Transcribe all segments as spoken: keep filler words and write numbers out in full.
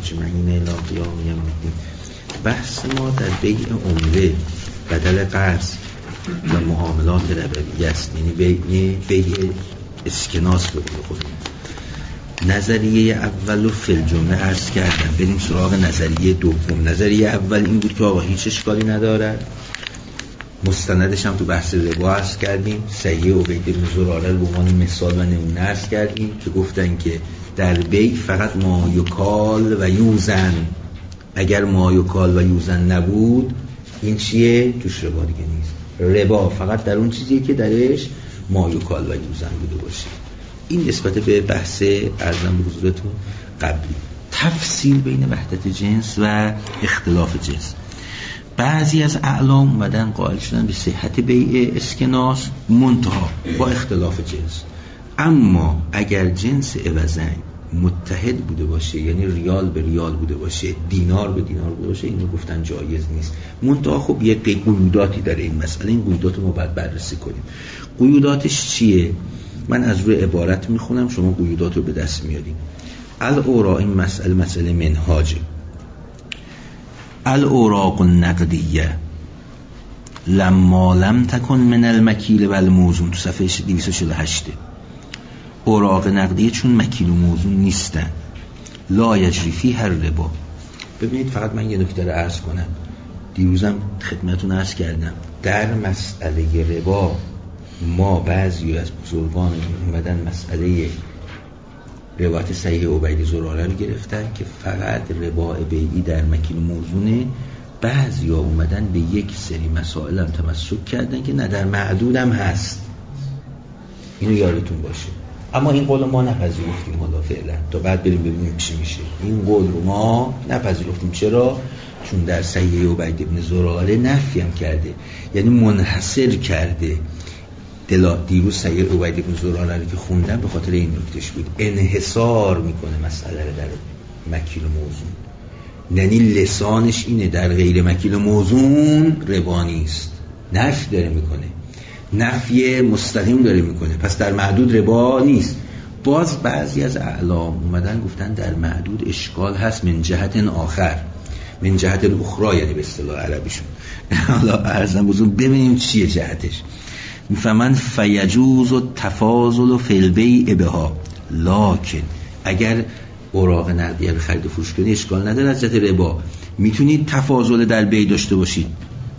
مجمعین الی قیام یوم الدین. بحث ما در بیع عمله بدل قرض و معاملات ربویه است، یعنی بیع بیع اسکناس به قول خودمون. نظریه اول رو فی الجمله عرض کردم، بریم سراغ نظریه دوم. نظریه اول این بود که آقا هیچ اشکالی ندارد، مستندش هم تو بحث ربا عرض کردیم، صحیح عبید بن زراره رو به عنوان مثال و نمونه عرض کردیم که گفتن که در بیع فقط ما یکال و یوزن، اگر ما یکال و یوزن نبود این چیه؟ توش ربا دیگه نیست. ربا فقط در اون چیزیه که درش ما یکال و یوزن بوده باشه. این نسبت به بحث ارزم به حضورتون قبلی. تفصیل بین وحدت جنس و اختلاف جنس. بعضی از اعلام اومدن قائل شدن به صحت بیع اسکناس منتها با اختلاف جنس، اما اگر جنس عوضین متحد بوده باشه، یعنی ریال به ریال بوده باشه، دینار به دینار بوده باشه، اینو گفتن جایز نیست. منتها خب یه قیوداتی داره این مسئله، این قیودات رو ما باید بررسی کنیم. قیوداتش چیه؟ من از روی عبارت میخونم، شما قیودات رو به دست میارید. الاوراق، این مسئله مسئله منهاجه. الاوراق النقدیه لما لم تکن من المکیل و الموزون، تو صفحه دویست و چهل و هشت. اوراق نقدیه چون مکیل و موزون نیستن، لا یجری فیها الربا. ببینید فقط من یه نکته رو عرض کنم، دیروزم خدمتتون عرض کردم، در مسئله ربا ما بعضی از بزرگان اومدن مسئله روایت صحیح عبید زراره رو گرفتن که فقط ربا بیعی در مکیل موزونه. بعضی ها اومدن به یک سری مسائل هم تمسک کردن که نه در معدود هم هست، اینو یادتون باشه. اما این قول ما نپذیرفتیم حالا فعلا تا بعد بریم ببینیم چی میشه. این قول رو ما نپذیرفتیم. چرا؟ چون در صحیح عبید ابن زراره نفی هم کرده، یعنی منحصر کرده. دلا دیروز صحیح عبید ابن زراره رو که خوندم به خاطر این نکتهش بود، انحصار میکنه مسئله رو در مکیل موزون، یعنی لسانش اینه در غیر مکیل موزون ربا نیست، نفی داره میکنه، نفی مستقیم داره میکنه، پس در معدود ربا نیست. باز بعضی از اعلام اومدن گفتن در معدود اشکال هست من جهت آخر، من جهت الاخرى، یعنی به اصطلاح عربیشون. حالا عرضم بزرگ ببینیم چیه جهتش. میفهمن فیجوز و تفاضل فی البیع بها، لکن اگر اوراق نقدیه رو خرید و فروش کنی اشکال نداره از جهت ربا، میتونید تفاضل در بیع داشته باشید،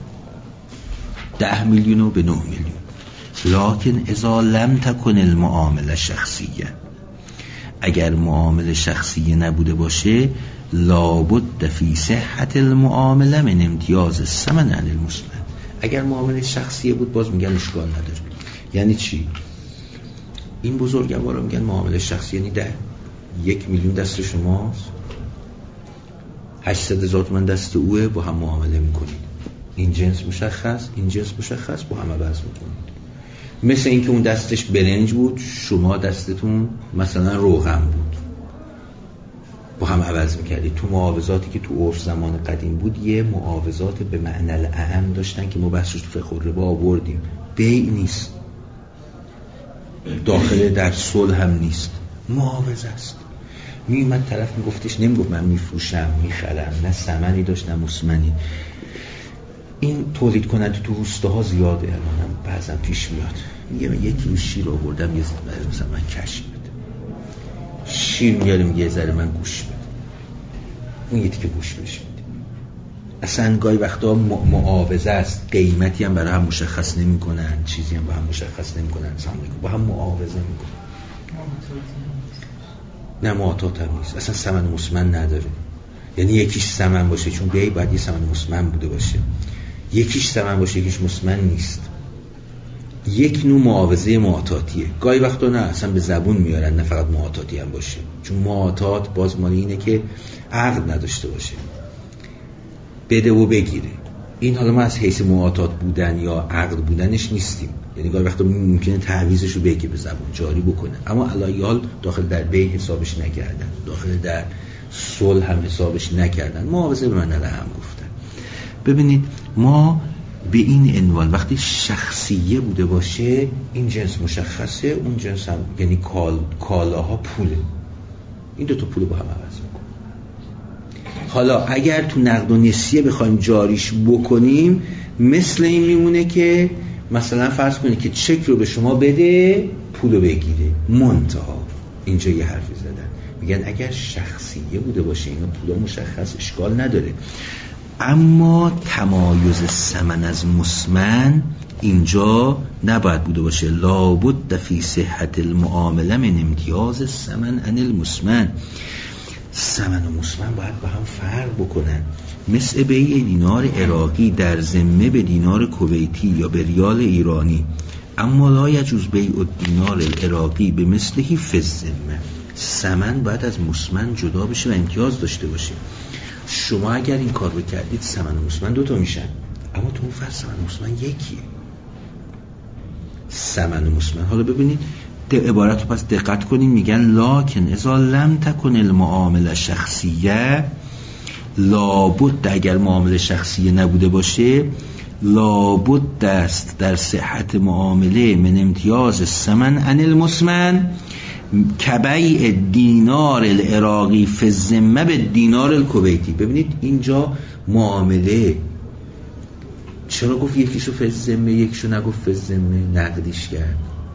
ده میلیون به نه میلیون. لکن اذا لم تکن المعامله شخصیه، اگر معامله شخصیه نبوده باشه لابد فی صحت المعامله من امتیاز الثمن عن المسلم. اگر معامله شخصیه بود باز میگن اشکال نداره. یعنی چی؟ این بزرگوارا میگن معامله شخصی یعنی ده یک میلیون دست شماست، هشتصد هزار تومان دست اوه، با هم معامله میکنید، این جنس مشخص این جنس مشخص، با هم عوض میکنید. مثل اینکه اون دستش برنج بود، شما دستتون مثلا روغن بود، با هم عوض میکردید. تو معاوضاتی که تو عرف زمان قدیم بود یه معاوضات به معنی الاعم داشتن که ما بحثش تو فقه الربا آوردیم. بیع نیست، داخل در صلح هم نیست، معاوضه است. میومد طرف میگفتش، نمیگفت من میفروشم میخرم، نه ثمنی داشت نه مسمنی. این تولید کننده تو روستاها زیاده، الانم بعضا پیش میاد، میگه من یک کیلو شیر آوردم یه ذره مثلا من کشف بده، شیر میاره میگه یه ذره من گوش بده، اون یکی که گوش بشه میده. اصلا گاهی وقتا معاوضه است، قیمتی هم برای هم مشخص نمی کنن، چیزی هم با هم مشخص نمی کنن، با هم معاوضه میکنن. نه معاطات هم نیست، اصلا ثمن مسمن نداره. یعنی یکیش ثمن باشه، چون بیعی باید یه ثمن مسمن بوده باشه، یکیش ثمن باشه یکیش مسمن نیست. یک نوع معاوضه معاطاتیه. گاهی وقتا نه اصلا به زبون میارن، نه فقط معاطاتی هم باشه، چون معاطات باز مالی اینه که عقد نداشته باشه، بده و بگیره. این حالا ما از حیث معاطات بودن یا عقد بودنش نیستیم، یعنی گاهی وقتا ممکنه تعویضش رو بگه، به زبون جاری بکنه، اما علایال داخل در بیع حسابش نکردن، داخل در صلح هم حسابش نکردن، معاوضه به من هم گفتن. ببینید ما به این عنوان وقتی شخصیه بوده باشه این جنس مشخصه، اون جنس هم یعنی کال، کالاها پوله، این دو تا پول با هم عوض میکنه. حالا اگر تو نقد و نسیه بخوایم جاریش بکنیم مثل این میمونه که مثلا فرض کنید که چک رو به شما بده پولو بگیره. منتها اینجا یه حرفی زدن، میگن اگر شخصیه بوده باشه اینا پولا مشخص اشکال نداره، اما تمایز ثمن از مسمن اینجا نباید بوده باشه. لابد فی صحت المعامله من امتیاز ثمن عن المسمن. ثمن و مسمن باید با هم فرق بکنن. مثل بیع دینار عراقی در ذمه به دینار کویتی یا به ریال ایرانی، اما لا یجوز بیع الدینار العراقی به مثلهی فی الذمه. ثمن باید از مسمن جدا بشه و امتیاز داشته باشه. شما اگر این کار رو کردید ثمن و مسمن دوتا میشن، اما تو اون فرض ثمن و مسمن یکیه. ثمن و مسمن. حالا ببینید عبارت رو پس دقت کنید، میگن لکن اذا لم تکن المعامله شخصیه، لابد اگر معامله شخصیه نبوده باشه، لابد است در صحت معامله من امتیاز الثمن عن المسمن کبیع دینار العراقی فی الذمه به دینار الکویتی. ببینید اینجا معامله چرا گفت یکیشو فی الذمه یکیشو نگفت فی الذمه، نقدیش کرد.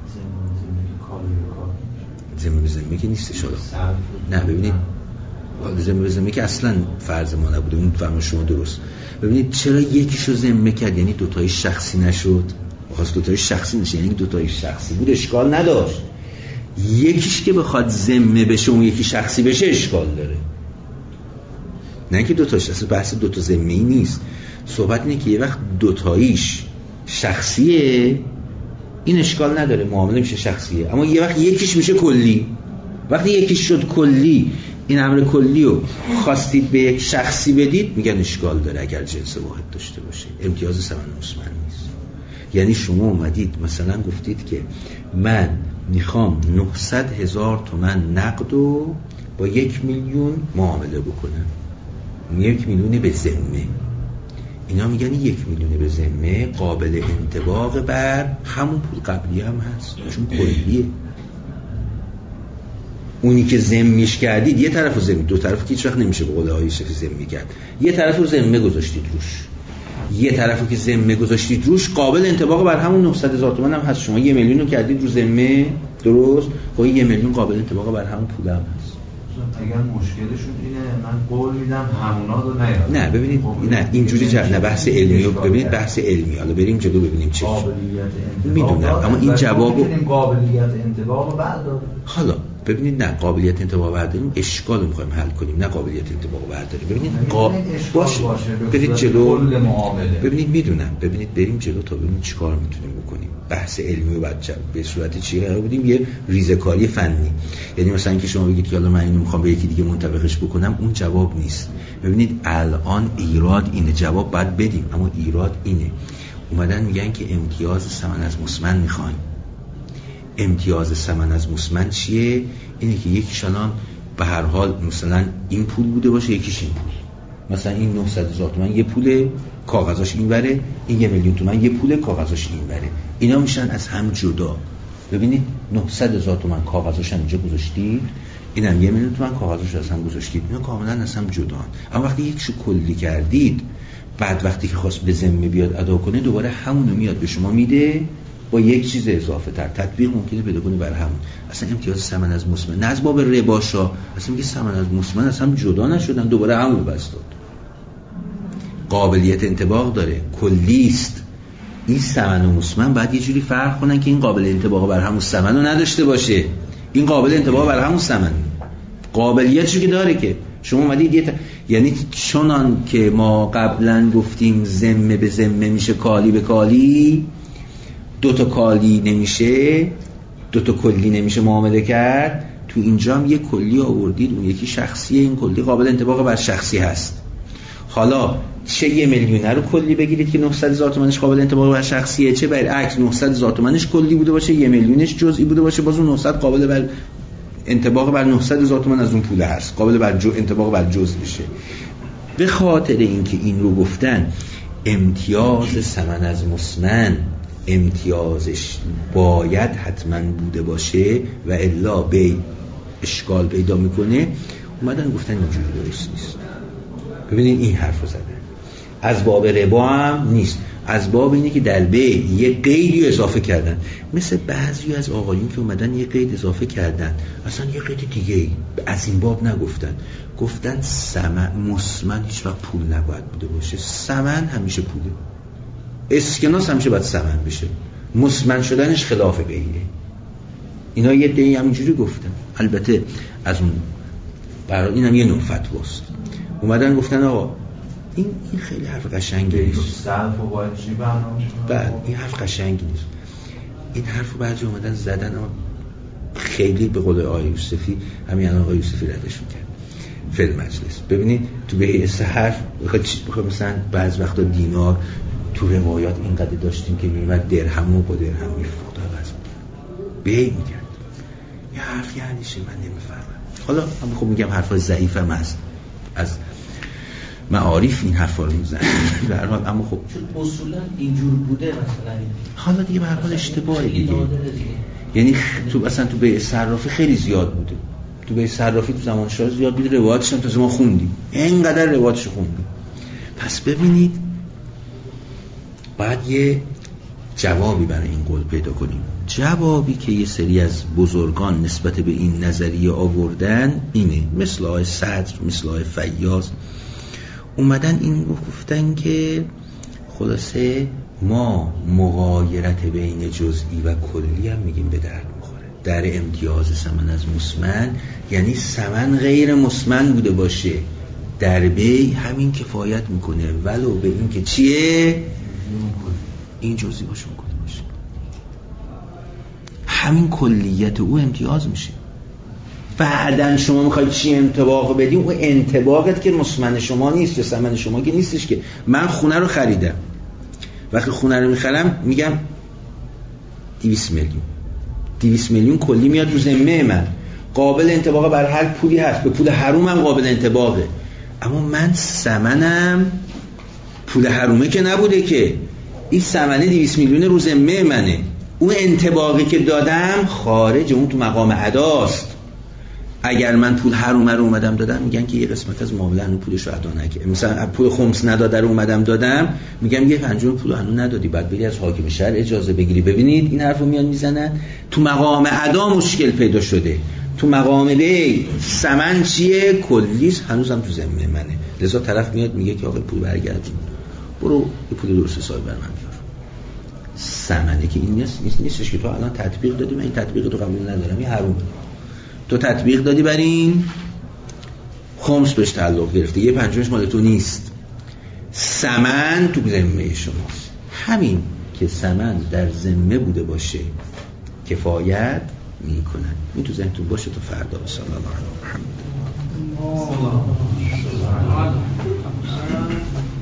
ذمه به ذمه که نیستش. نه ببینید ذمه به ذمه که اصلا فرض ما نبوده، اون فهم شما درست. ببینید چرا یکیشو ذمه کرد، یعنی دوتای شخصی نشد. خواست دوتای شخصی نشه، یعنی دوتای شخصی بود اشکال نداشت. یکیش که بخواد ذمه بشه اون یکی شخصی بشه اشکال داره. نه که دوتاش، اصلا بحث دوتا ذمه‌ای نیست. صحبت اینه که یه وقت دوتاییش شخصیه این اشکال نداره، معامله میشه شخصیه، اما یه وقت یکیش میشه کلی. وقتی یکیش شد کلی، این امر کلی رو خواستید به یک شخصی بدید، میگن اشکال داره اگر جنس واحد داشته باشه. امتیاز ثمن مسمن نیست. یعنی شما اومدید مثلا گفتید که من میخوام نهصد هزار تومن نقد رو با یک میلیون معامله بکنم، یک میلیون به ذمه. اینا میگن یک میلیون به ذمه قابل انطباق بر همون پول قبلی هم هست، چون کلیه. اونی که ذمه‌اش کردید یه طرفو ذمه، دو طرفو که هیچ وقت نمیشه به قول آقای شفیعی ذمه کرد. یه طرفو ذمه گذاشتید روش، یه طرفو که ذمه گذاشتید روش قابل انطباق بر همون نهصد هزار تومان هم هست. شما یه میلیون رو کردید رو ذمه، درست؟ خب یه میلیون قابل انطباق بر همون پول هم هست. اگر مشکلشون اینه من قول میدم همونا رو نیاد. نه ببینید نه اینجوری جا... نه بحث علمی رو ببینید، بحث علمی. حالا بریم جلو ببینیم چی قابلیت میدونم، اما این جوابو قابلیت انطباق برداریم. حالا ببینید نه قابلیت انطباق برداریم اشکال رو می‌خوایم حل کنیم، نه قابلیت انطباق برداریم. ببینید قا... باشه برید جلو ببینید میدونم ببینید بریم جلو تا ببینیم چیکار میتونیم بکنیم. بحث علمی و بعد به صورت چی قرار بودیم یه ریزه‌کاری فنی، یعنی مثلا اینکه شما بگید که حالا من اینو می‌خوام به یکی دیگه منطبقش بکنم، اون جواب نیست. ببینید الان ایراد اینه، جواب باید بدیم، اما ایراد اینه. اومدن میگن که امتیاز ثمن از مسمن می‌خوایم. امتیاز ثمن از مسمن چیه؟ اینه که یکیش الان به هر حال مثلا این پول بوده باشه، یکیش این پول. مثلا این نهصد هزار تومان یه پول کاغذاش این وره، این یه میلیون تومان یه پول کاغذاش این وره. اینا میشن از هم جدا. ببینید نهصد هزار تومان کاغذاش هم اینجا گذاشتید، اینم یه میلیون تومان کاغذاش از هم گذاشتید. اینا کاملا از هم جدا. اما وقتی یکشو کلی کردید، بعد وقتی که خواست به ذمه بیاد ادا کنه، دوباره همونو میاد به شما میده با یک چیز اضافه تر. تطبیق ممکنه پیدا کنه بر همون. اصلا امتیاز ثمن از مسمن نه از باب رباشا، اصلا میگه ثمن از مسمن اصلا جدا نشدن، دوباره همون رو بس داد. قابلیت انطباق داره، کلیست. این ثمن و مسمن بعد یه جوری فرق کنن که این قابل انطباق بر همون ثمن رو نداشته باشه، این قابل انطباق بر همون ثمن. قابلیتشو که داره که شما اومدید یه ت... یعنی چنان که ما قبلا گفتیم ذمه به ذمه میشه، کالی به کالی، دو تا کالی نمیشه، دو تا کلی نمیشه معامله کرد. تو اینجا هم یه کلی آوردید، اون یکی شخصیه، این کلی قابل انطباق بر شخصی هست. حالا چه یه میلیونه رو کلی بگیرید که نهصد هزار تومانش قابل انطباق بر شخصیه، چه برعکس نهصد هزار تومانش کلی بوده باشه، یه میلیونش جزئی بوده باشه، باز اون نهصد قابل بر انطباق بر نهصد هزار تومان از اون پول هست، قابل بر جو انطباق بر جزء بشه. به خاطر اینکه این رو گفتن امتیاز ثمن از مسمن امتیازش باید حتما بوده باشه و الا به اشکال پیدا میکنه، اومدن گفتن اینجوری درست نیست. ببینید این حرفو زدن. از باب ربا هم نیست، از باب اینه که در بیع یه قیدی اضافه کردن. مثل بعضی از آقایون که اومدن یه قید اضافه کردن، اصلا یه قید دیگه از این باب نگفتن، گفتن ثمن مسمن هیچ وقت پول نباید بوده باشه، ثمن همیشه پوله، اسکناس همیشه باید ثمن بشه، مسمن شدنش خلاف بیعه. اینا یه دی همینجوری گفتن. البته از اون برای اینم یه نوع فتواست، اومدن گفتن آقا این این خیلی حرف قشنگی نیست. سلف و باید چی برنامه؟ بعد این حرف قشنگی نیست. این حرفو بعضی اومدن زدن، اما خیلی به قول آقای یوسفی، همین آقای یوسفی ردشون کرد فیلم مجلس. ببینید تو بیع سحر بخواد چی بخواد، مثلا بعض وقتا دینار تو روایات اینقدر داشتیم که میومد درهمو با درهم میفروخت عوض بیع میکرد. یه حرف یعنی چی من نمیفهمم. حالا من خب میگم حرفای ضعیفم هست، از معارف این حرفا رو میزنن به هر حال، اما خب چون اصولا اینجور بوده مثلا حالا دیگه به هر حال اشتباهه دیگه. یعنی تو مثلا تو بیع صرافی خیلی زیاد بوده، تو بیع صرافی تو زمان شاه زیاد بوده، روایتش هم تا ما خوندیم، اینقدر روایتش خوندیم. پس ببینید بعد یه جوابی برای این قول پیدا کنیم. جوابی که یه سری از بزرگان نسبت به این نظریه آوردن اینه، مثل آقای صدر، مثل آقای فیاض، اومدن این گفتن که خلاصه ما مغایرت بین جزئی و کلی هم میگیم به درد میخوره. در امتیاز ثمن از مسمن یعنی ثمن غیر مسمن بوده باشه، در بیع همین کفایت میکنه، ولو به این که چیه این جزئی باشه میکنه باشه، همین کلیت او امتیاز میشه. بعدن شما میخواید چی انطباق بدیم، اون انطباقت که مسمن شما نیست یا ثمن شما که نیستش. که من خونه رو خریدم، وقتی خونه رو میخرم میگم دویست میلیون، دویست میلیون کلی میاد رو ذمه من، قابل انطباق بر هر پولی هست، به پول حرومم قابل انطباقه، اما من ثمنم پول حرومه که نبوده، که این ثمنه دویست میلیون رو ذمه منه، اون انطباقی که دادم خارج اون تو مقام اداست. اگر من پول حرومه رو اومدم دادم میگن که یه قسمت از معامله هنوز پولش رو ادا نکرد، مثلا پول خمس نداده رو اومدم دادم میگم یه پنجم پول هنوز ندادی، بعد بری از حاکم شهر اجازه بگیری. ببینید این حرفو میان میزنن، تو مقام ادا مشکل پیدا شده، تو مقام بی ثمن چیه کلیس هنوزم تو ذمه منه، لذا طرف میاد میگه که آقا پول برگردون، برو یه پول درست حسابی بر من بیار. ثمنه که این نیست نیست نیستش که تو الان تطبیق دادی، من این تطبیق تو قبول ندارم، این حرومه، تو تطبیق دادی بر این خمس بهش تعلق گرفته، یه پنجمش مال تو نیست، ثمن تو ذمه شماست. همین که ثمن در ذمه بوده باشه کفایت میکنه. این تو ذهنتون باشه تو فردا. صلی الله علیه و محمد.